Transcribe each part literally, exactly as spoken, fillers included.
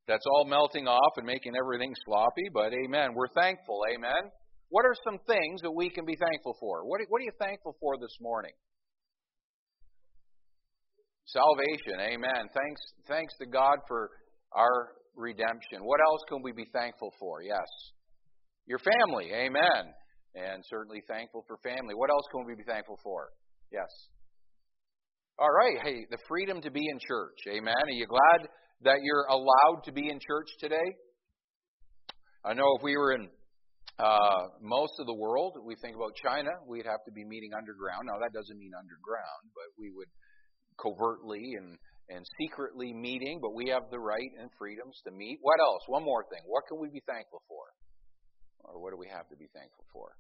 that's all melting off and making everything sloppy, but amen. We're thankful, amen. What are some things that we can be thankful for? What, what are you thankful for this morning? Salvation, amen. Thanks, thanks to God for our redemption. What else can we be thankful for? Yes. Your family, amen. And certainly thankful for family. What else can we be thankful for? Yes. All right. Hey, the freedom to be in church. Amen. Are you glad that you're allowed to be in church today? I know if we were in uh, most of the world, we think about China, we'd have to be meeting underground. Now, that doesn't mean underground, but we would covertly and, and secretly meeting, but we have the right and freedoms to meet. What else? One more thing. What can we be thankful for? Or what do we have to be thankful for?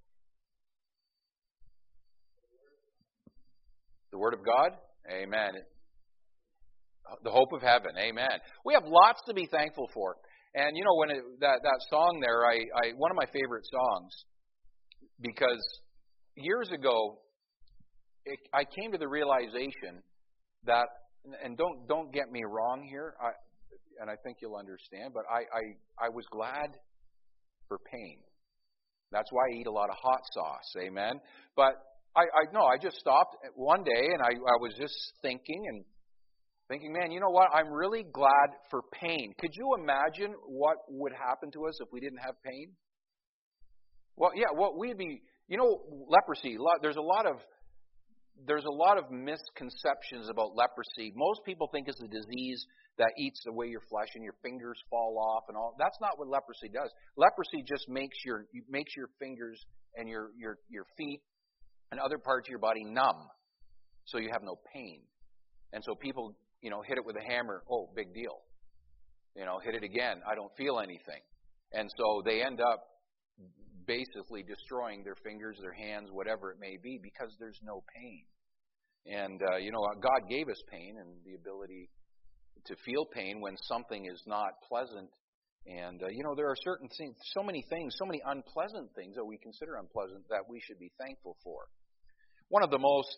The Word of God? Amen. The hope of heaven. Amen. We have lots to be thankful for. And you know, when it, that, that song there, I, I one of my favorite songs, because years ago, it, I came to the realization that, and don't don't get me wrong here, I, and I think you'll understand, but I, I, I was glad for pain. That's why I eat a lot of hot sauce. Amen. But I, I no, I just stopped one day and I, I was just thinking and thinking, man, you know what? I'm really glad for pain. Could you imagine what would happen to us if we didn't have pain? Well, yeah, what we'd be, you know, leprosy. There's a lot of there's a lot of misconceptions about leprosy. Most people think it's a disease that eats away your flesh and your fingers fall off and all. That's not what leprosy does. Leprosy just makes your makes your fingers and your your your feet and other parts of your body numb, so you have no pain. And so people, you know, hit it with a hammer. Oh, big deal. You know, hit it again. I don't feel anything. And so they end up basically destroying their fingers, their hands, whatever it may be, because there's no pain. And, uh, you know, God gave us pain and the ability to feel pain when something is not pleasant. And, uh, you know, there are certain things, so many things, so many unpleasant things that we consider unpleasant that we should be thankful for. One of the most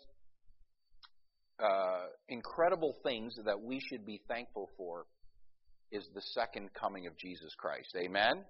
uh, incredible things that we should be thankful for is the second coming of Jesus Christ. Amen?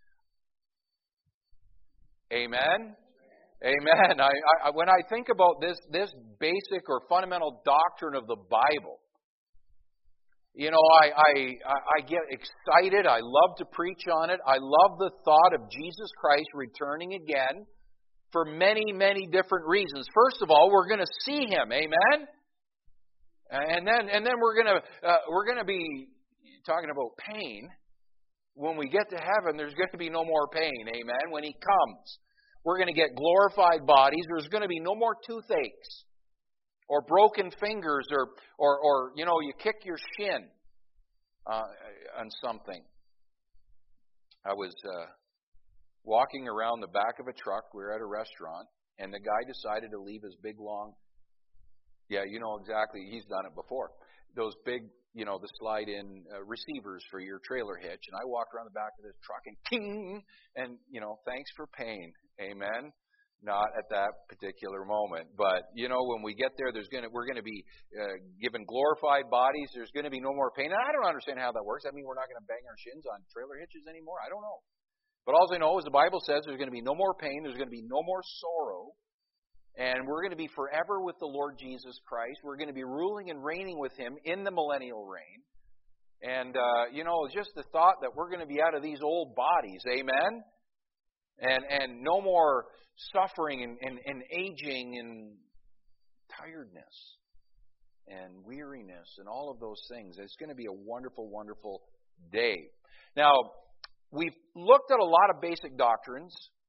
Amen? Amen. I, I, when I think about this, this basic or fundamental doctrine of the Bible, you know, I, I, I get excited. I love to preach on it. I love the thought of Jesus Christ returning again for many, many different reasons. First of all, we're going to see Him. Amen? And then, and then we're going to uh, we're going to be talking about pain. When we get to heaven, there's going to be no more pain. Amen? When He comes, we're going to get glorified bodies. There's going to be no more toothaches or broken fingers or, or, or you know, you kick your shin uh, on something. I was uh, walking around the back of a truck. We were at a restaurant, and the guy decided to leave his big, long, yeah, you know exactly, he's done it before, those big, you know, the slide-in uh, receivers for your trailer hitch. And I walked around the back of this truck and ting, and, you know, thanks for pain. Amen. Not at that particular moment. But, you know, when we get there, there's gonna we're going to be uh, given glorified bodies. There's going to be no more pain. And I don't understand how that works. I mean, we're not going to bang our shins on trailer hitches anymore. I don't know. But all I know is the Bible says there's going to be no more pain. There's going to be no more sorrow. And we're going to be forever with the Lord Jesus Christ. We're going to be ruling and reigning with Him in the millennial reign. And, uh, you know, just the thought that we're going to be out of these old bodies. Amen? And and no more suffering and, and, and aging and tiredness and weariness and all of those things. It's going to be a wonderful, wonderful day. Now, we've looked at a lot of basic doctrines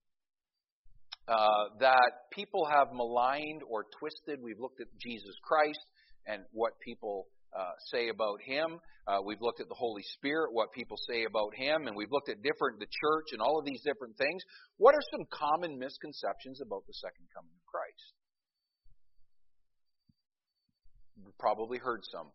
uh, that people have maligned or twisted. We've looked at Jesus Christ and what people uh, say about Him. Uh, we've looked at the Holy Spirit, what people say about Him, and we've looked at different the church and all of these different things. What are some common misconceptions about the second coming of Christ? You've probably heard some.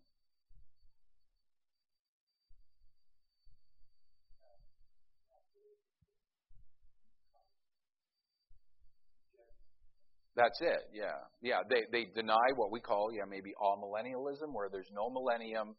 That's it, yeah. Yeah, they, they deny what we call, yeah, maybe amillennialism, where there's no millennium,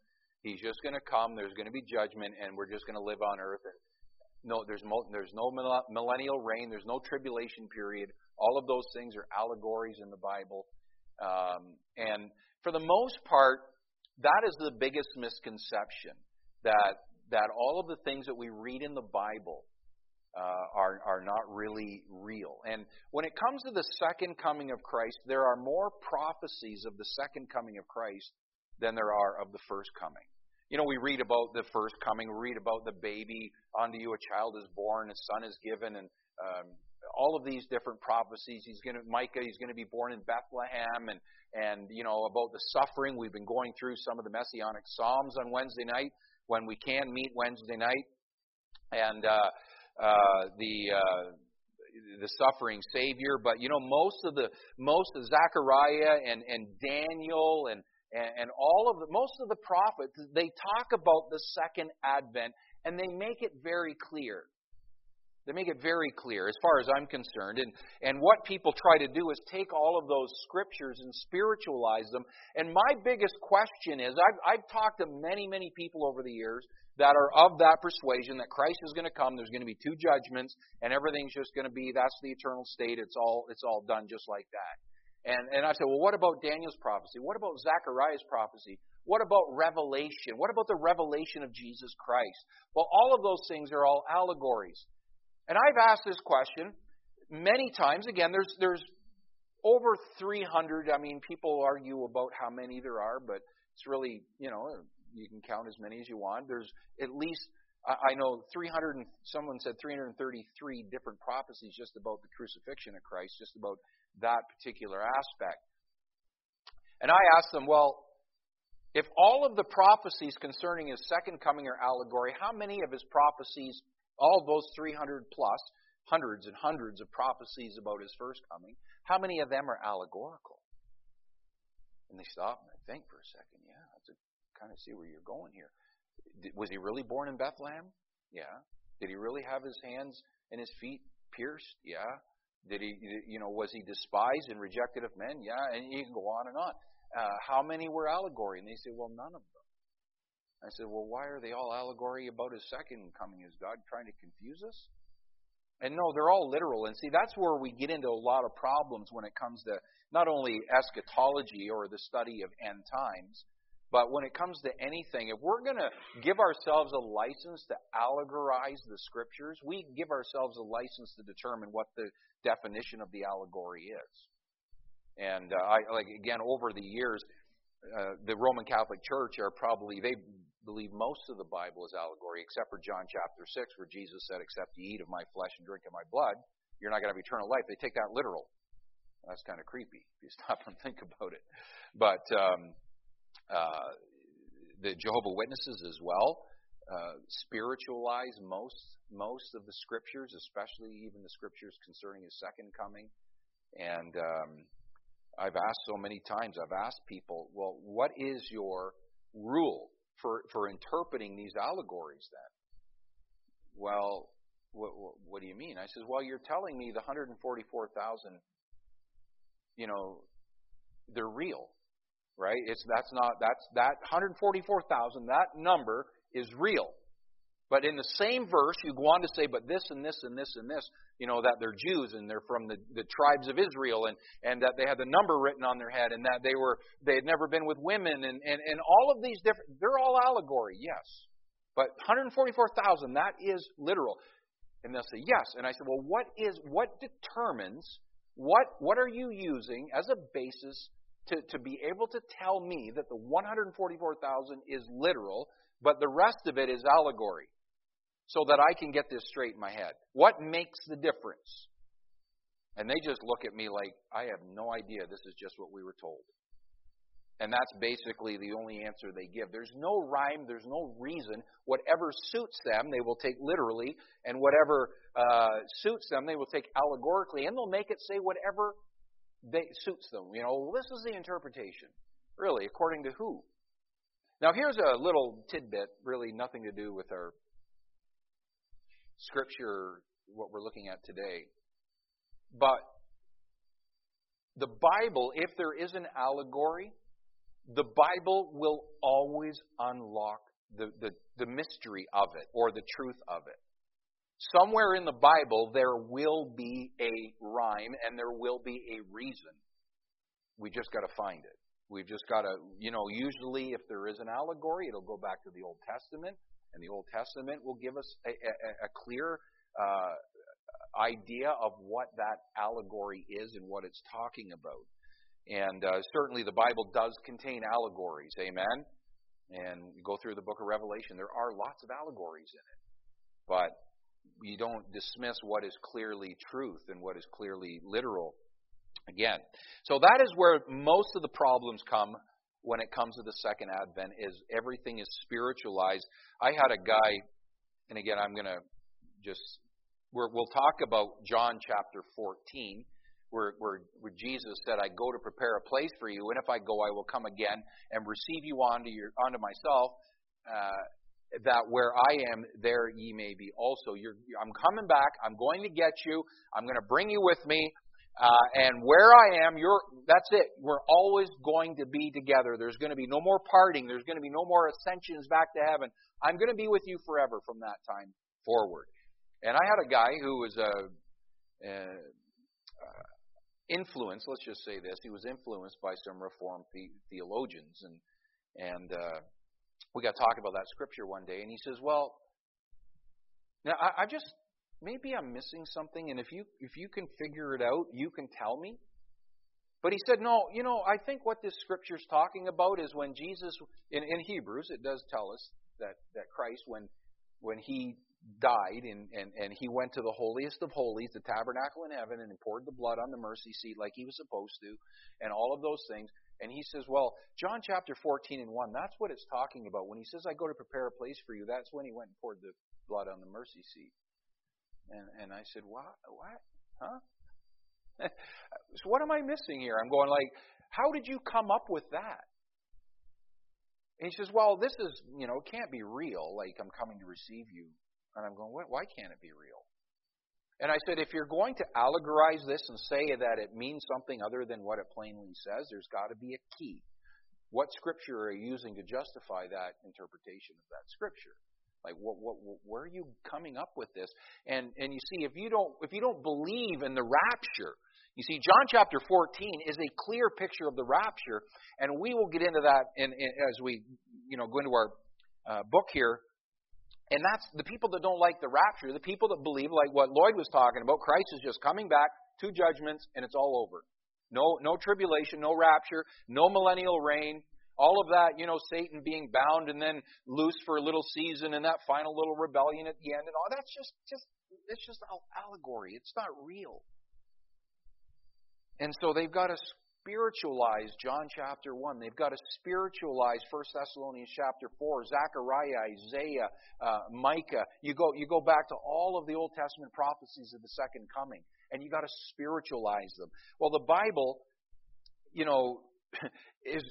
He's just going to come. There's going to be judgment, and we're just going to live on earth. No, there's no, there's no millennial reign. There's no tribulation period. All of those things are allegories in the Bible. Um, and for the most part, that is the biggest misconception, that that all of the things that we read in the Bible uh, are, are not really real. And when it comes to the second coming of Christ, there are more prophecies of the second coming of Christ than there are of the first coming. You know, we read about the first coming, we read about the baby, unto you a child is born, a son is given, and um, all of these different prophecies. He's going to, Micah, he's going to be born in Bethlehem, and, and, you know, about the suffering. We've been going through some of the Messianic Psalms on Wednesday night, when we can meet Wednesday night, and uh, uh, the uh, the suffering Savior. But, you know, most of the, most of Zechariah and, and Daniel and And all of the, most of the prophets, they talk about the second advent, and they make it very clear. They make it very clear, as far as I'm concerned. And, and what people try to do is take all of those scriptures and spiritualize them. And my biggest question is, I've, I've talked to many, many people over the years that are of that persuasion that Christ is going to come, there's going to be two judgments, and everything's just going to be, that's the eternal state, it's all, it's all done just like that. And, and I said, well, what about Daniel's prophecy? What about Zechariah's prophecy? What about Revelation? What about the revelation of Jesus Christ? Well, all of those things are all allegories. And I've asked this question many times. Again, there's there's over three hundred. I mean, people argue about how many there are, but it's really, you know, you can count as many as you want. There's at least, I know, three hundred, and someone said three hundred thirty-three different prophecies just about the crucifixion of Christ, just about that particular aspect. And I asked them, well, if all of the prophecies concerning his second coming are allegory, how many of his prophecies, all of those three hundred plus, hundreds and hundreds of prophecies about his first coming, how many of them are allegorical? And they stop and they think for a second. Yeah, that's a, kind of see where you're going here. Was he really born in Bethlehem? Yeah. Did he really have his hands and his feet pierced? Yeah. Did he, you know, was he despised and rejected of men? Yeah. And you can go on and on. Uh, how many were allegory? And they say, well, none of them. I said, well, why are they all allegory about his second coming? Is God trying to confuse us? And no, they're all literal. And see, that's where we get into a lot of problems when it comes to not only eschatology or the study of end times, but when it comes to anything, if we're going to give ourselves a license to allegorize the Scriptures, we give ourselves a license to determine what the definition of the allegory is. And uh, I, like again, over the years, uh, the Roman Catholic Church are probably, they believe most of the Bible is allegory, except for John chapter six, where Jesus said, except you eat of my flesh and drink of my blood, you're not going to have eternal life. They take that literal. That's kind of creepy if you stop and think about it. But um, uh, the Jehovah's Witnesses as well uh, spiritualize most most of the Scriptures, especially even the Scriptures concerning his second coming. And um, I've asked so many times, I've asked people, well, what is your rule for, for interpreting these allegories then? Well, what, what, what do you mean? I says, well, you're telling me the one hundred forty-four thousand, you know, they're real, right? It's that's not that's that one hundred forty-four thousand, that number is real. But in the same verse, you go on to say, but this and this and this and this, you know, that they're Jews and they're from the, the tribes of Israel, and, and that they had the number written on their head, and that they were they had never been with women, and, and, and all of these different, they're all allegory, yes. But one hundred forty-four thousand, that is literal. And they'll say, yes. And I said, well, what is what determines, what what are you using as a basis to, to be able to tell me that the one hundred forty-four thousand is literal, but the rest of it is allegory? So that I can get this straight in my head. What makes the difference? And they just look at me like, I have no idea. This is just what we were told. And that's basically the only answer they give. There's no rhyme. There's no reason. Whatever suits them, they will take literally. And whatever uh, suits them, they will take allegorically. And they'll make it say whatever they suits them. You know, well, this is the interpretation. Really, according to who? Now, here's a little tidbit, really nothing to do with our Scripture, what we're looking at today. But the Bible, if there is an allegory, the Bible will always unlock the, the, the mystery of it or the truth of it. Somewhere in the Bible there will be a rhyme and there will be a reason. We just got to find it. We've just got to, you know, usually if there is an allegory, it'll go back to the Old Testament, and the Old Testament will give us a, a, a clear uh, idea of what that allegory is and what it's talking about. And uh, certainly the Bible does contain allegories, amen? And you go through the book of Revelation, there are lots of allegories in it. But you don't dismiss what is clearly truth and what is clearly literal. Again, so that is where most of the problems come when it comes to the second advent, is everything is spiritualized. I had a guy, and again, I'm going to just, we're, we'll talk about John chapter fourteen, where, where, where Jesus said, I go to prepare a place for you, and if I go, I will come again and receive you onto, your, onto myself, uh, that where I am, there ye may be also. You're, I'm coming back, I'm going to get you, I'm going to bring you with me, Uh, and where I am, you're, that's it. We're always going to be together. There's going to be no more parting. There's going to be no more ascensions back to heaven. I'm going to be with you forever from that time forward. And I had a guy who was a, a, a influenced, let's just say this, he was influenced by some Reformed the, theologians. And, and uh, we got talking about that scripture one day, and he says, well, now I, I just... maybe I'm missing something, and if you if you can figure it out, you can tell me. But he said, no, you know, I think what this scripture is talking about is when Jesus, in, in Hebrews, it does tell us that, that Christ, when when he died and, and, and he went to the holiest of holies, the tabernacle in heaven, and poured the blood on the mercy seat like he was supposed to, and all of those things. And he says, well, John chapter fourteen and one, that's what it's talking about. When he says, I go to prepare a place for you, that's when he went and poured the blood on the mercy seat. And and I said, what? What? Huh? So what am I missing here? I'm going like, how did you come up with that? And he says, well, this is, you know, it can't be real, like I'm coming to receive you. And I'm going, what? Why can't it be real? And I said, if you're going to allegorize this and say that it means something other than what it plainly says, there's got to be a key. What scripture are you using to justify that interpretation of that scripture? Like, what, what, what, where are you coming up with this? And and you see, if you don't if you don't believe in the rapture, you see, John chapter fourteen is a clear picture of the rapture, and we will get into that in, in, as we you know go into our uh, book here. And that's the people that don't like the rapture, the people that believe, like what Lloyd was talking about, Christ is just coming back, two judgments, and it's all over. No, no tribulation, no rapture, no millennial reign. All of that, you know, Satan being bound and then loose for a little season and that final little rebellion at the end and all, that's just, just it's just allegory. It's not real. And so they've got to spiritualize John chapter one. They've got to spiritualize First Thessalonians chapter four, Zechariah, Isaiah, uh, Micah. You go, you go back to all of the Old Testament prophecies of the second coming, and you got to spiritualize them. Well, the Bible, you know, is...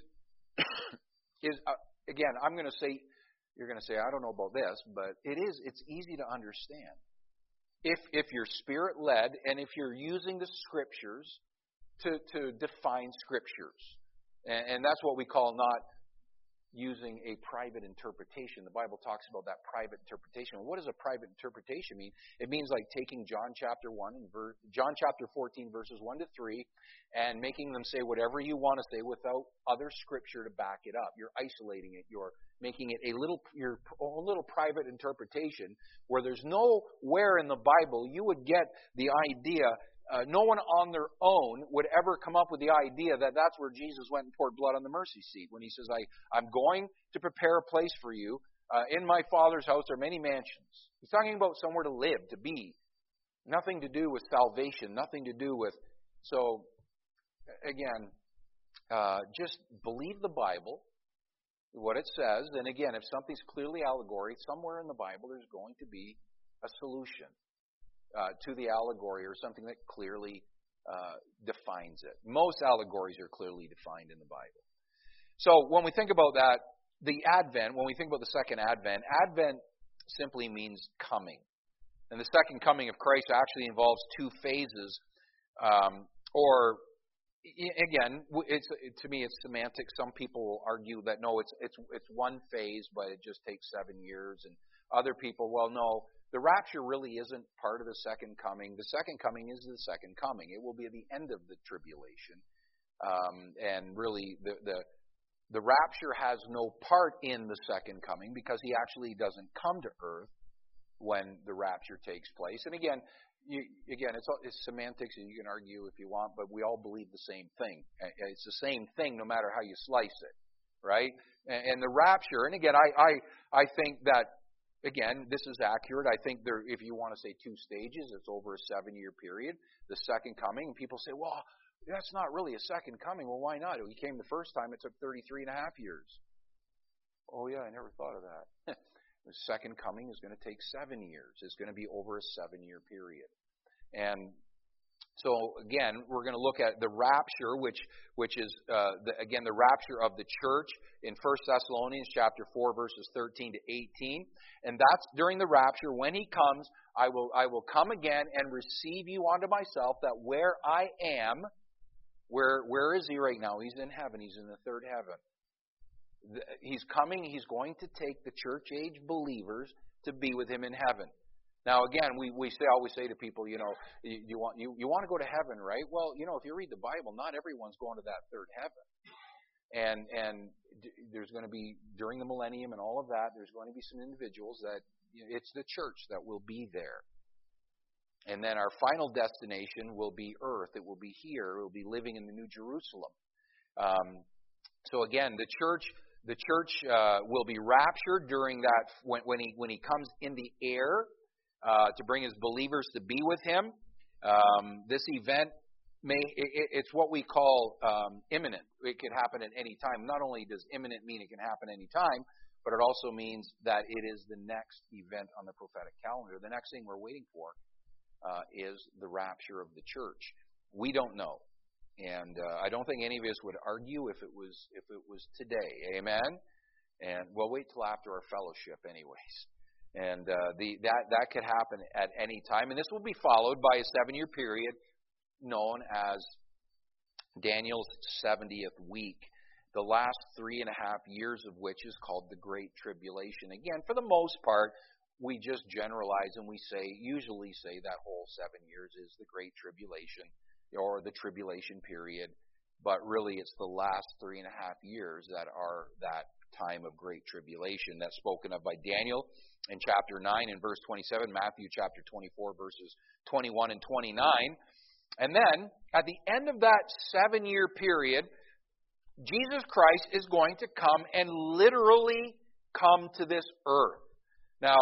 is uh, again, I'm going to say, you're going to say, I don't know about this, but it is, it's easy to understand. If if you're spirit-led and if you're using the scriptures to, to define scriptures. And, and that's what we call not using a private interpretation. The Bible talks about that private interpretation. What does a private interpretation mean? It means like taking John chapter one and ver- John chapter fourteen verses one to three and making them say whatever you want to say without other scripture to back it up. You're isolating it. You're making it a little your own little private interpretation where there's nowhere in the Bible you would get the idea. Uh, no one on their own would ever come up with the idea that that's where Jesus went and poured blood on the mercy seat. When he says, I, I'm going to prepare a place for you. Uh, in my Father's house are many mansions. He's talking about somewhere to live, to be. Nothing to do with salvation. Nothing to do with... So, again, uh, just believe the Bible, what it says. And again, if something's clearly allegory, somewhere in the Bible there's going to be a solution. Uh, to the allegory or something that clearly uh, defines it. Most allegories are clearly defined in the Bible. So when we think about that, the Advent, when we think about the second Advent, Advent simply means coming. And the second coming of Christ actually involves two phases, um, or again, it's to me it's semantics. Some people argue that no, it's it's it's one phase, but it just takes seven years, and other people, well, no, the rapture really isn't part of the second coming. The second coming is the second coming. It will be at the end of the tribulation, um, and really the the the rapture has no part in the second coming because he actually doesn't come to earth when the rapture takes place. And again. You, again, it's, it's semantics, and you can argue if you want, but we all believe the same thing. It's the same thing no matter how you slice it, right? And, and the rapture, and again, I, I, I think that, again, this is accurate. I think there, if you want to say two stages, it's over a seven-year period, the second coming. And people say, well, that's not really a second coming. Well, why not? He came the first time, it took thirty-three and a half years. Oh, yeah, I never thought of that. The second coming is going to take seven years. It's going to be over a seven-year period. And so, again, we're going to look at the rapture, which which is, uh, the, again, the rapture of the church in First Thessalonians chapter four, verses thirteen to eighteen. And that's during the rapture. When he comes, I will, I will come again and receive you unto myself, that where I am, where where is he right now? He's in heaven. He's in the third heaven. He's coming, he's going to take the church age believers to be with him in heaven. Now again, we, we say always say to people, you know, you, you want you, you want to go to heaven, right? Well, you know, if you read the Bible, not everyone's going to that third heaven. And and there's going to be, during the millennium and all of that, there's going to be some individuals that, you know, it's the church that will be there. And then our final destination will be earth. It will be here. It will be living in the New Jerusalem. Um, so again, the church The church uh, will be raptured during that when, when he when he comes in the air uh, to bring his believers to be with him. Um, this event may it, it's what we call um, imminent. It could happen at any time. Not only does imminent mean it can happen any time, but it also means that it is the next event on the prophetic calendar. The next thing we're waiting for uh, is the rapture of the church. We don't know. And uh, I don't think any of us would argue if it was if it was today. Amen? And we'll wait till after our fellowship anyways. And uh, the that, that could happen at any time. And this will be followed by a seven-year period known as Daniel's seventieth week, the last three and a half years of which is called the Great Tribulation. Again, for the most part, we just generalize and we say, usually say that whole seven years is the Great Tribulation, or the tribulation period, but really it's the last three and a half years that are that time of great tribulation that's spoken of by Daniel in chapter nine and verse twenty-seven, Matthew chapter twenty-four, verses twenty-one and twenty-nine. And then, at the end of that seven-year period, Jesus Christ is going to come and literally come to this earth. Now,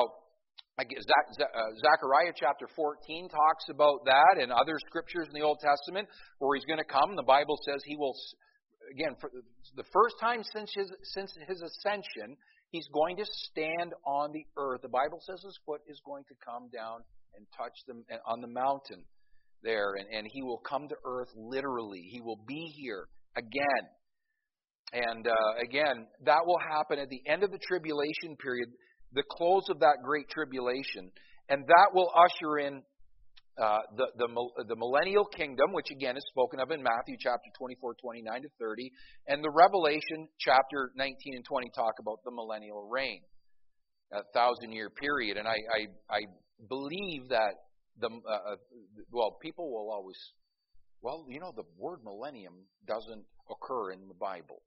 Zechariah chapter fourteen talks about that, and other scriptures in the Old Testament where he's going to come. The Bible says he will, again, for the first time since his, since his ascension, he's going to stand on the earth. The Bible says his foot is going to come down and touch them on the mountain there, and, and he will come to earth literally. He will be here again. And uh, again, that will happen at the end of the tribulation period, the close of that great tribulation, and that will usher in uh, the, the the millennial kingdom, which again is spoken of in Matthew chapter twenty-four, twenty-nine to thirty, and the Revelation chapter nineteen and twenty talk about the millennial reign, a thousand-year period. And I I, I believe that the uh, well, people will always, well, you know, the word millennium doesn't occur in the Bible.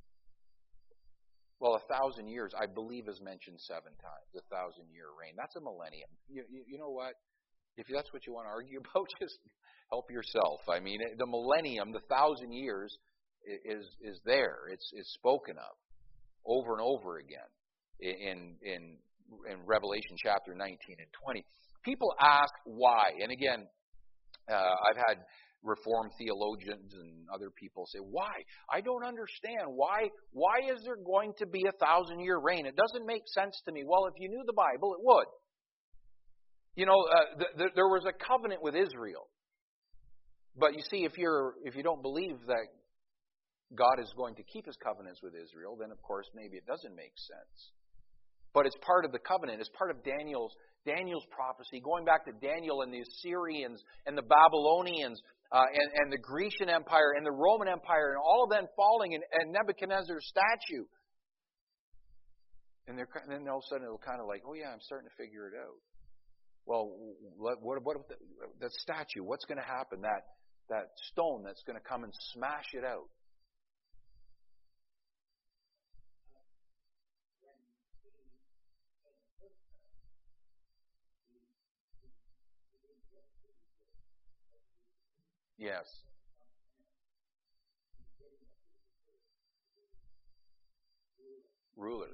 Well, a thousand years, I believe, is mentioned seven times, the thousand-year reign. That's a millennium. You, you, you know what? If that's what you want to argue about, just help yourself. I mean, the millennium, the thousand years, is is there. It's is spoken of over and over again in in in Revelation chapter nineteen and twenty. People ask why, and again, uh, I've had Reformed theologians and other people say, why? I don't understand. Why Why is there going to be a thousand-year reign? It doesn't make sense to me. Well, if you knew the Bible, it would. You know, uh, th- th- there was a covenant with Israel. But you see, if you're if you don't believe that God is going to keep his covenants with Israel, then of course maybe it doesn't make sense. But it's part of the covenant. It's part of Daniel's Daniel's prophecy, going back to Daniel and the Assyrians and the Babylonians. uh, and, and the Grecian Empire and the Roman Empire and all of them falling and, and Nebuchadnezzar's statue. And, they're, and then all of a sudden it'll kind of like, oh yeah, I'm starting to figure it out. Well, what, what, what the, that statue, what's going to happen? That, that stone that's going to come and smash it out. Yes. Ruler.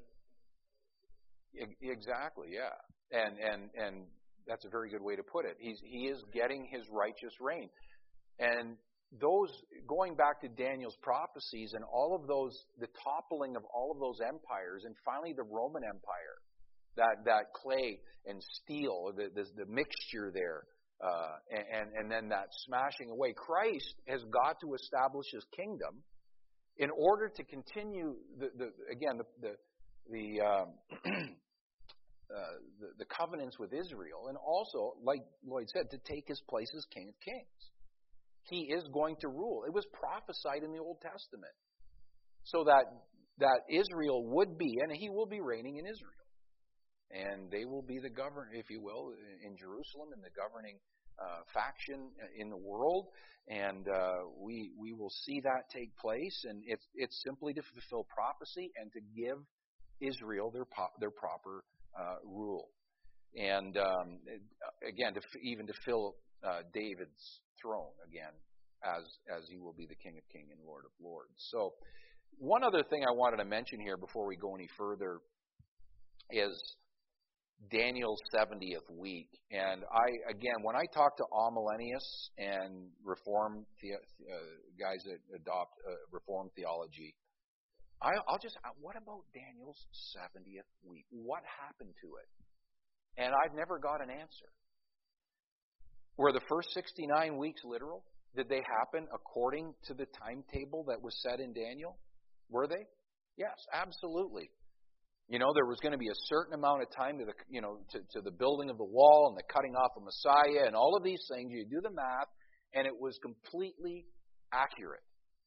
Exactly, yeah. And and and that's a very good way to put it. He's he is getting his righteous reign. And those going back to Daniel's prophecies and all of those, the toppling of all of those empires, and finally the Roman Empire, that that clay and steel, the the, the mixture there, uh, and and then that smashing away. Christ has got to establish his kingdom in order to continue the, the again the the the, um, uh, the the covenants with Israel, and also, like Lloyd said, to take his place as King of Kings. He is going to rule. It was prophesied in the Old Testament, so that that Israel would be, and he will be reigning in Israel, and they will be the govern, if you will, in Jerusalem, and the governing uh, faction in the world, and uh, we we will see that take place, and it's it's simply to fulfill prophecy and to give Israel their po- their proper uh, rule, and um, again, to, even to fill uh, David's throne again, as as he will be the King of Kings and Lord of Lords. So, one other thing I wanted to mention here before we go any further is Daniel's seventieth week. And I, again, when I talk to amillennialists and Reform the, uh, guys that adopt uh, Reform theology, I, I'll just, what about Daniel's seventieth week? What happened to it? And I've never got an answer. Were the first sixty-nine weeks literal? Did they happen according to the timetable that was set in Daniel? Were they? Yes, absolutely. You know, there was going to be a certain amount of time to the, you know, to, to the building of the wall and the cutting off of Messiah and all of these things. You do the math, and it was completely accurate.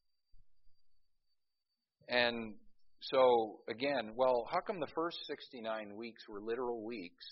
And so, again, well, how come the first sixty-nine weeks were literal weeks,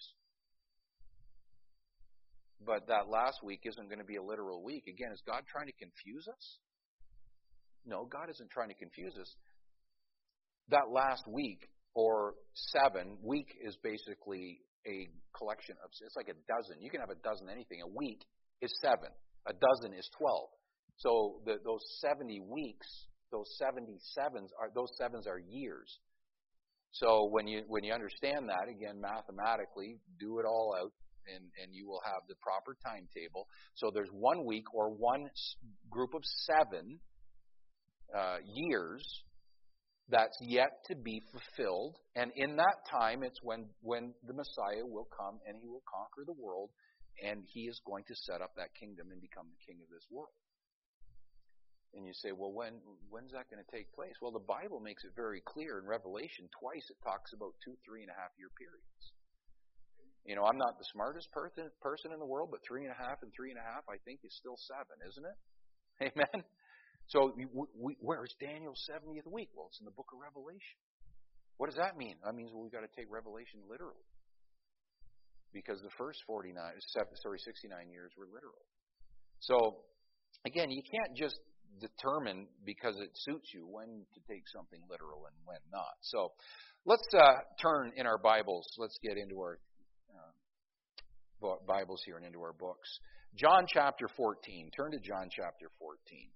but that last week isn't going to be a literal week? Again, is God trying to confuse us? No, God isn't trying to confuse us. That last week, or seven, week is basically a collection of, it's like a dozen. You can have a dozen anything. A week is seven. A dozen is twelve. So the, those seventy weeks, those seventy-sevens are, those sevens are years. So when you when you understand that, again, mathematically, do it all out, and, and you will have the proper timetable. So there's one week or one group of seven uh, years that's yet to be fulfilled. And in that time, it's when, when the Messiah will come and he will conquer the world, and he is going to set up that kingdom and become the king of this world. And you say, well, when when's that going to take place? Well, the Bible makes it very clear in Revelation. Twice it talks about two, three and a half year periods. You know, I'm not the smartest person person in the world, but three and a half and three and a half, I think, is still seven, isn't it? Amen? So we, we, where's Daniel's seventieth week? Well, it's in the book of Revelation. What does that mean? That means well, we've got to take Revelation literally, because the first forty-nine, sorry, sixty-nine years were literal. So again, you can't just determine because it suits you when to take something literal and when not. So let's uh, turn in our Bibles. Let's get into our uh, Bibles here and into our books. John chapter fourteen. Turn to John chapter fourteen.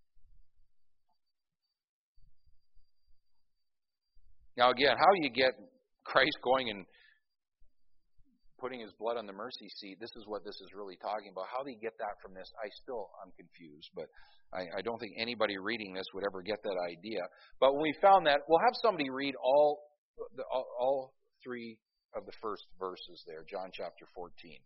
Now again, how you get Christ going and putting his blood on the mercy seat, this is what this is really talking about. How do you get that from this? I still, I'm confused, but I, I don't think anybody reading this would ever get that idea. But when we found that, we'll have somebody read all, the, all, all three of the first verses there, John chapter fourteen.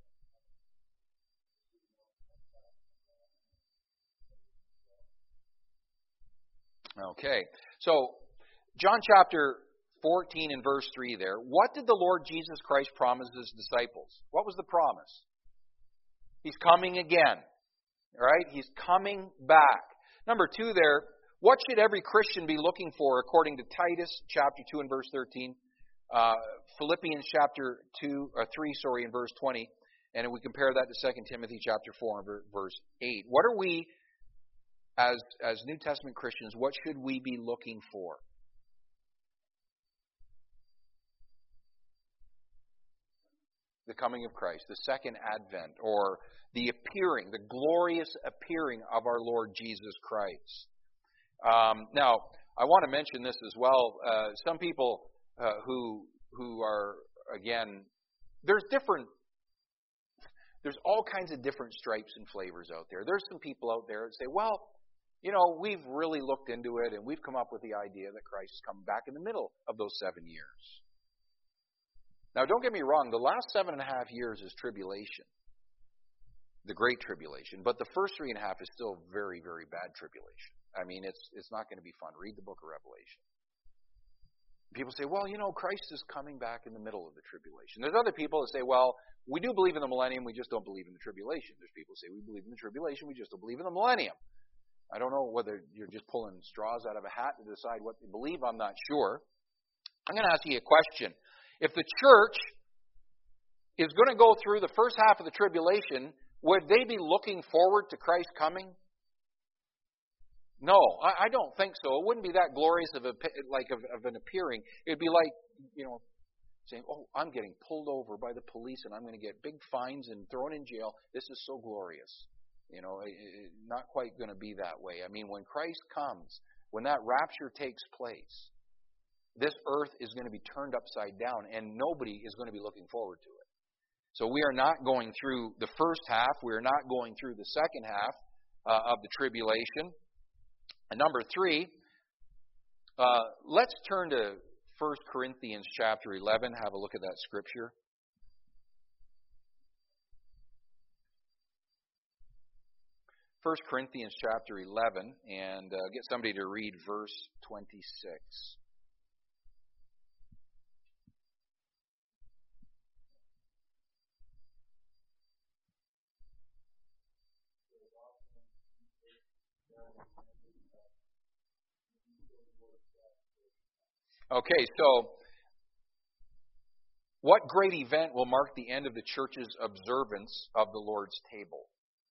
Okay. So, John chapter fourteen and verse three there. What did the Lord Jesus Christ promise his disciples? What was the promise? He's coming again. All right? He's coming back. Number two there, what should every Christian be looking for according to Titus chapter two and verse thirteen, uh, Philippians chapter two or three, sorry, and verse twenty, and we compare that to Second Timothy chapter four and verse eight. What are we as as New Testament Christians, what should we be looking for? The coming of Christ, the second advent, or the appearing, the glorious appearing of our Lord Jesus Christ. Um, now, I want to mention this as well. Uh, some people uh, who who are, again, there's different, there's all kinds of different stripes and flavors out there. There's some people out there that say, well, you know, we've really looked into it and we've come up with the idea that Christ is coming back in the middle of those seven years. Now, don't get me wrong, the last seven and a half years is tribulation, the great tribulation, but the first three and a half is still very, very bad tribulation. I mean, it's it's not going to be fun. Read the book of Revelation. People say, well, you know, Christ is coming back in the middle of the tribulation. There's other people that say, well, we do believe in the millennium, we just don't believe in the tribulation. There's people who say, we believe in the tribulation, we just don't believe in the millennium. I don't know whether you're just pulling straws out of a hat to decide what you believe. I'm not sure. I'm going to ask you a question. If the church is going to go through the first half of the tribulation, would they be looking forward to Christ coming? No, I, I don't think so. It wouldn't be that glorious of a like of, of an appearing. It'd be like, you know, saying, "Oh, I'm getting pulled over by the police, and I'm going to get big fines and thrown in jail. This is so glorious." You know, it, it, not quite going to be that way. I mean, when Christ comes, when that rapture takes place, this earth is going to be turned upside down, and nobody is going to be looking forward to it. So we are not going through the first half. We are not going through the second half uh, of the tribulation. And number three, uh, let's turn to First Corinthians chapter eleven. Have a look at that scripture. First Corinthians chapter eleven, and uh, get somebody to read verse twenty-six. Okay, so what great event will mark the end of the church's observance of the Lord's table?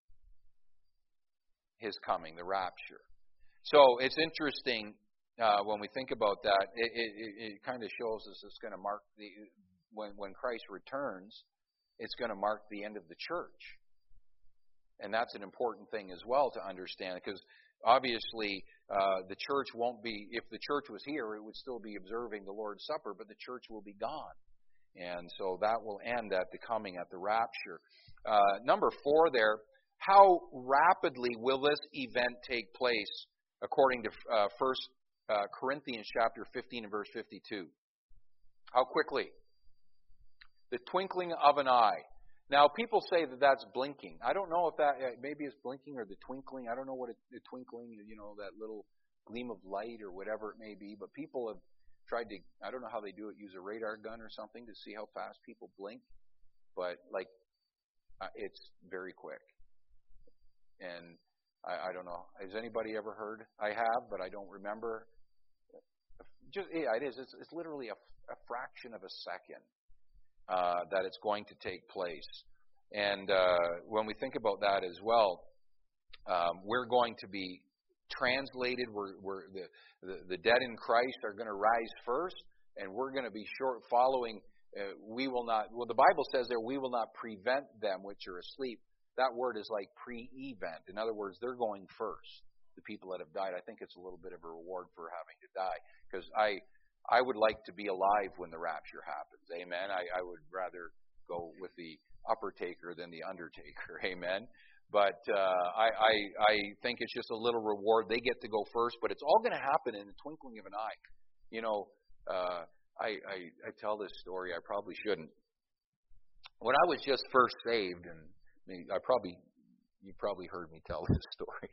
His coming, the rapture. So it's interesting uh, when we think about that. It, it, it kind of shows us it's going to mark the when when Christ returns, it's going to mark the end of the church, and that's an important thing as well to understand, because obviously uh, the church won't be. If the church was here, it would still be observing the Lord's Supper, but the church will be gone, and so that will end at the coming, at the rapture. Uh, number four there. How rapidly will this event take place according to uh, First uh, Corinthians chapter fifteen and verse fifty-two? How quickly? The twinkling of an eye. Now, people say that that's blinking. I don't know if that, maybe it's blinking or the twinkling. I don't know what it, the twinkling, you know, that little gleam of light or whatever it may be. But people have tried to, I don't know how they do it, use a radar gun or something to see how fast people blink. But, like, uh, it's very quick. And I, I don't know. Has anybody ever heard? I have, but I don't remember. Just yeah, it is. It's, it's literally a, a fraction of a second uh, that it's going to take place. And uh, when we think about that as well, um, we're going to be translated. We're, we're the, the the dead in Christ are going to rise first, and we're going to be short following. Uh, we will not. Well, the Bible says there, we will not prevent them which are asleep. That word is like pre-event. In other words, they're going first, the people that have died. I think it's a little bit of a reward for having to die, because I I would like to be alive when the rapture happens. Amen. I, I would rather go with the upper taker than the undertaker. Amen. But uh, I, I I think it's just a little reward. They get to go first, but it's all going to happen in the twinkling of an eye. You know, uh, I, I I tell this story. I probably shouldn't. when I was just first saved, and I probably you probably heard me tell this story.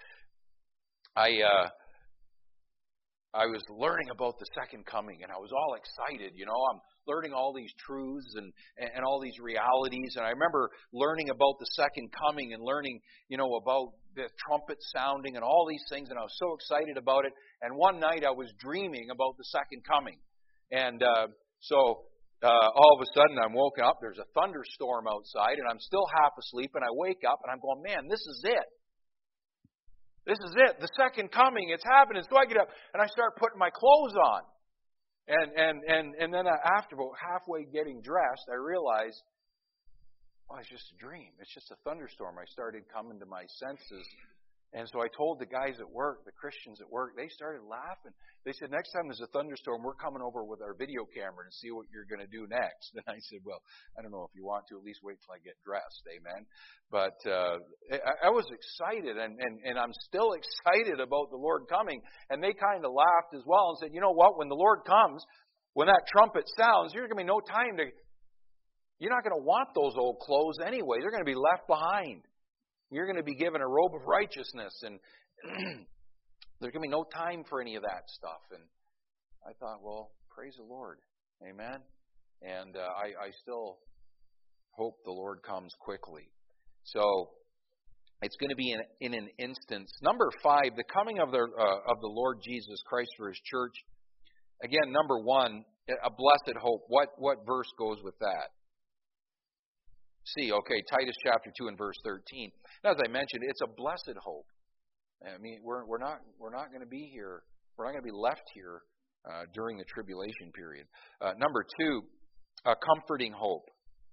I uh, I was learning about the second coming, and I was all excited. You know, I'm learning all these truths and, and all these realities. And I remember learning about the second coming and learning, you know, about the trumpet sounding and all these things. And I was so excited about it. And one night I was dreaming about the second coming. And uh, so uh, all of a sudden I'm woken up. There's a thunderstorm outside, and I'm still half asleep. And I wake up, and I'm going, man, this is it. This is it. The second coming. It's happening. So I get up, and I start putting my clothes on. And and and and then after about halfway getting dressed, I realized, well, it's just a dream. It's just a thunderstorm. I started coming to my senses. And so I told the guys at work, the Christians at work, they started laughing. They said, next time there's a thunderstorm, we're coming over with our video camera to see what you're going to do next. And I said, well, I don't know if you want to. At least wait till I get dressed. Amen. But uh, I, I was excited, and, and, and I'm still excited about the Lord coming. And they kind of laughed as well and said, you know what? When the Lord comes, when that trumpet sounds, there's going to be no time to... You're not going to want those old clothes anyway. They're going to be left behind. You're going to be given a robe of righteousness, and there's going to be no time for any of that stuff. And I thought, well, praise the Lord. Amen. And uh, I, I still hope the Lord comes quickly. So it's going to be in, in an instance. Number five, the coming of the uh, of the Lord Jesus Christ for His church. Again, number one, a blessed hope. What what verse goes with that? See, okay, Titus chapter two and verse thirteen. As I mentioned, it's a blessed hope. I mean, we're we're not we're not going to be here. We're not going to be left here uh, during the tribulation period. Uh, number two, a comforting hope.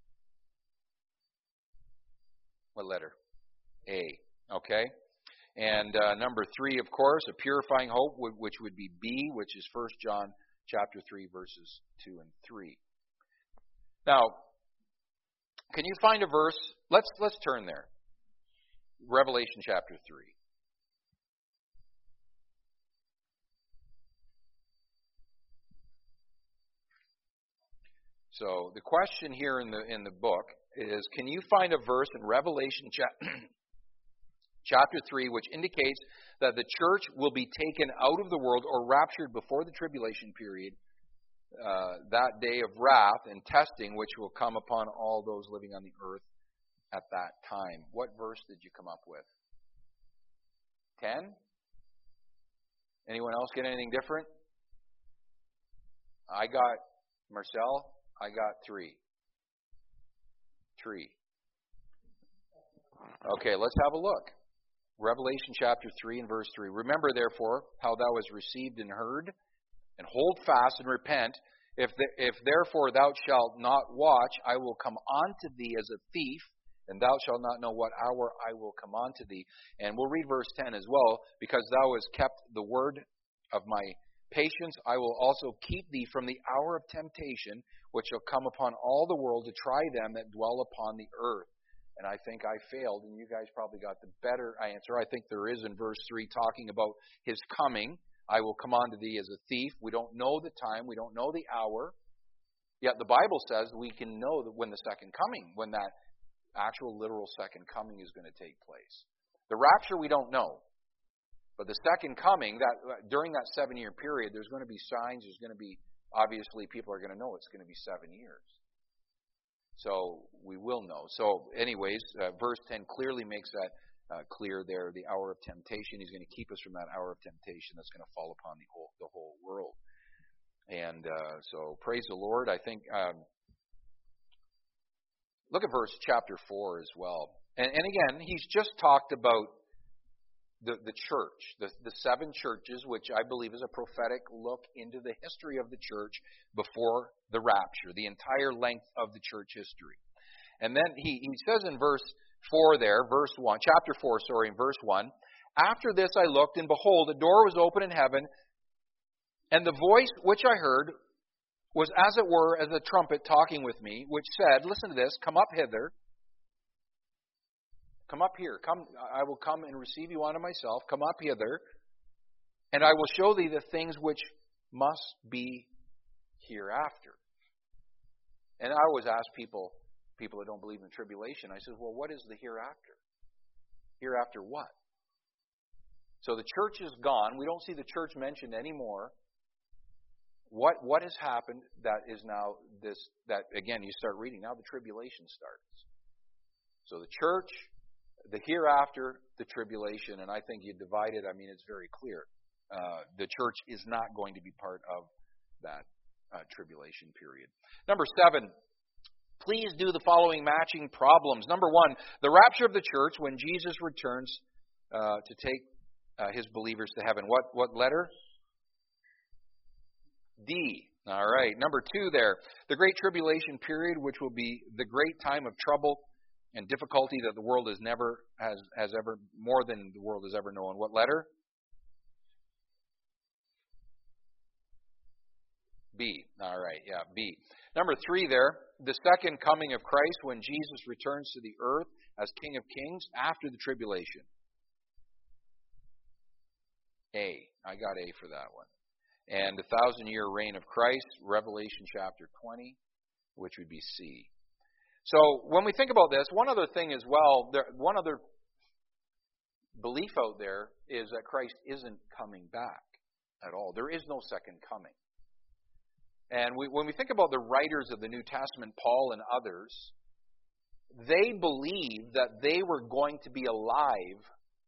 What letter? A. Okay. And uh, number three, of course, a purifying hope, which would be B, which is First John chapter three, verses two and three. Now, can you find a verse? Let's let's turn there. Revelation chapter three. So the question here in the in the book is, can you find a verse in Revelation cha- chapter three which indicates that the church will be taken out of the world or raptured before the tribulation period, uh, that day of wrath and testing which will come upon all those living on the earth at that time? What verse did you come up with? Ten? Anyone else get anything different? I got, Marcel, I got three. Three. Okay, let's have a look. Revelation chapter three and verse three. Remember, therefore, how thou hast received and heard, and hold fast and repent. If the, if therefore thou shalt not watch, I will come unto thee as a thief, and thou shalt not know what hour I will come unto thee. And we'll read verse ten as well. Because thou hast kept the word of my patience, I will also keep thee from the hour of temptation, which shall come upon all the world to try them that dwell upon the earth. And I think I failed, and you guys probably got the better answer. I think there is in verse three talking about His coming. I will come unto thee as a thief. We don't know the time. We don't know the hour. Yet the Bible says we can know that when the second coming, when that actual literal second coming is going to take place. The rapture we don't know. But the second coming, that during that seven-year period, there's going to be signs. There's going to be, obviously, people are going to know it's going to be seven years. So we will know. So anyways, uh, verse ten clearly makes that uh, clear there. The hour of temptation. He's going to keep us from that hour of temptation that's going to fall upon the whole the whole world. And uh, so praise the Lord. I think um, look at verse chapter four as well. And, and again, he's just talked about the the church, the the seven churches, which I believe is a prophetic look into the history of the church before the rapture, the entire length of the church history. And then he, he says in verse four there, verse one, chapter four, sorry, in verse one, after this I looked, and behold, a door was open in heaven, and the voice which I heard was as it were as a trumpet talking with me, which said, listen to this, come up hither, come up here, come, I will come and receive you unto myself, come up hither, and I will show thee the things which must be hereafter. And I always ask people, people that don't believe in the tribulation. I said, well, what is the hereafter? Hereafter what? So the church is gone. We don't see the church mentioned anymore. What what has happened that is now this, that again, you start reading, now the tribulation starts. So the church, the hereafter, the tribulation, and I think you divide it, I mean, it's very clear. Uh, the church is not going to be part of that uh, tribulation period. Number seven, please do the following matching problems. Number one, the rapture of the church when Jesus returns uh, to take uh, his believers to heaven. What what letter? D. All right. Number two there, the great tribulation period, which will be the great time of trouble and difficulty that the world has never has has ever more than the world has ever known. What letter? B. All right, yeah, B. Number three there, the second coming of Christ when Jesus returns to the earth as King of Kings after the tribulation. A. I got A for that one. And the thousand-year reign of Christ, Revelation chapter twenty, which would be C. So when we think about this, one other thing as well, there, one other belief out there is that Christ isn't coming back at all. There is no second coming. And we, when we think about the writers of the New Testament, Paul and others, they believed that they were going to be alive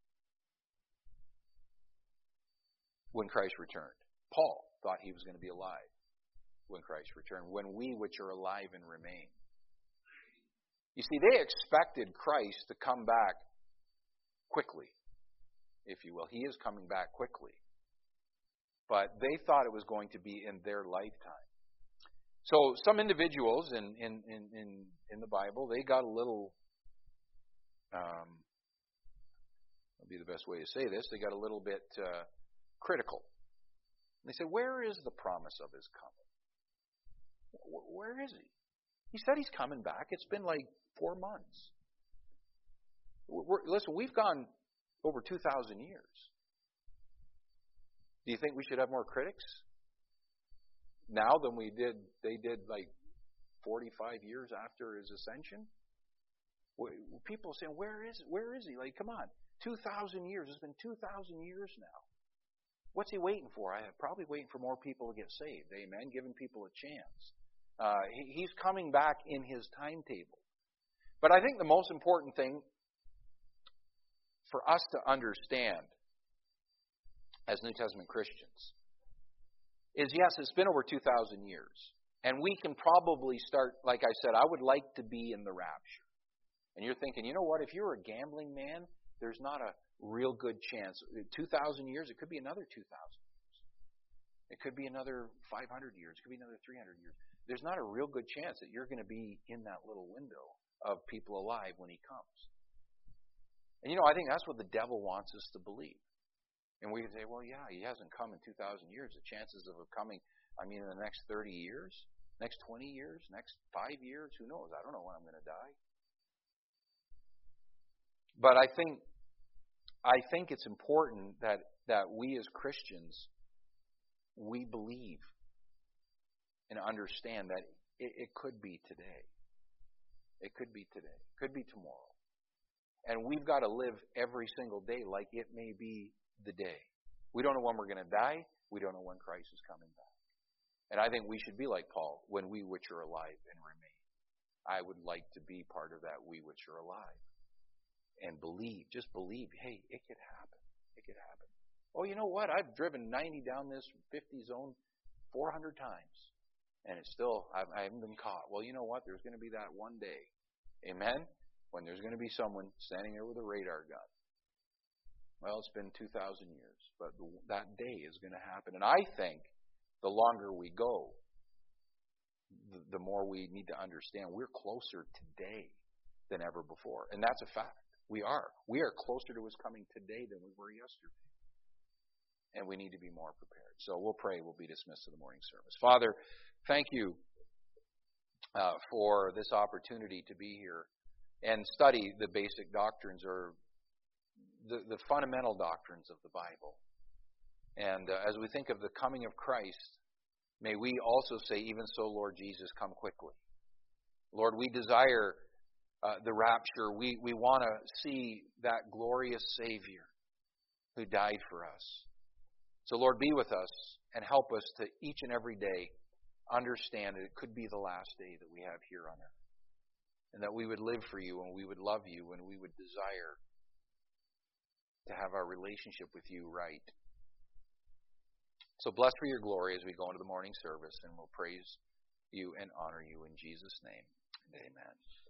when Christ returned. Paul thought he was going to be alive when Christ returned, when we which are alive and remain. You see, they expected Christ to come back quickly, if you will. He is coming back quickly. But they thought it was going to be in their lifetime. So some individuals in in, in, in, in the Bible, they got a little, um, that'd be the best way to say this, they got a little bit uh, critical. They said, where is the promise of his coming? Where is he? He said he's coming back. It's been like four months. We're, listen, we've gone over two thousand years. Do you think we should have more critics now than we did, they did like forty-five years after his ascension? People saying, where is where is he? Like, come on, two thousand years. It's been two thousand years now. What's he waiting for? I probably waiting for more people to get saved. Amen. Giving people a chance. Uh, he, he's coming back in his timetable. But I think the most important thing for us to understand as New Testament Christians is, yes, it's been over two thousand years. And we can probably start, like I said, I would like to be in the rapture. And you're thinking, you know what, if you're a gambling man, there's not a real good chance. two thousand years, it could be another two thousand years. It could be another five hundred years. It could be another three hundred years. There's not a real good chance that you're going to be in that little window of people alive when he comes. And you know, I think that's what the devil wants us to believe. And we can say, well, yeah, he hasn't come in two thousand years. The chances of him coming, I mean, in the next thirty years, next twenty years, next five years, who knows? I don't know when I'm going to die. But I think I think it's important that, that we as Christians, we believe and understand that it, it could be today. It could be today. It could be tomorrow. And we've got to live every single day like it may be the day. We don't know when we're going to die. We don't know when Christ is coming back. And I think we should be like Paul, when we which are alive and remain. I would like to be part of that we which are alive. And believe, just believe, hey, it could happen. It could happen. Oh, you know what? I've driven ninety down this fifty zone four hundred times. And it's still, I haven't been caught. Well, you know what? There's going to be that one day. Amen? When there's going to be someone standing there with a radar gun. Well, it's been two thousand years. But the, that day is going to happen. And I think the longer we go, the, the more we need to understand we're closer today than ever before. And that's a fact. We are. We are closer to his coming today than we were yesterday. And we need to be more prepared. So we'll pray. We'll be dismissed to the morning service. Father, thank you uh, for this opportunity to be here and study the basic doctrines or the, the fundamental doctrines of the Bible. And uh, as we think of the coming of Christ, may we also say, even so, Lord Jesus, come quickly. Lord, we desire uh, the rapture. We, we want to see that glorious Savior who died for us. So, Lord, be with us and help us to each and every day understand that it could be the last day that we have here on earth. And that we would live for you and we would love you and we would desire to have our relationship with you right. So bless for your glory as we go into the morning service, and we'll praise you and honor you in Jesus' name. Amen.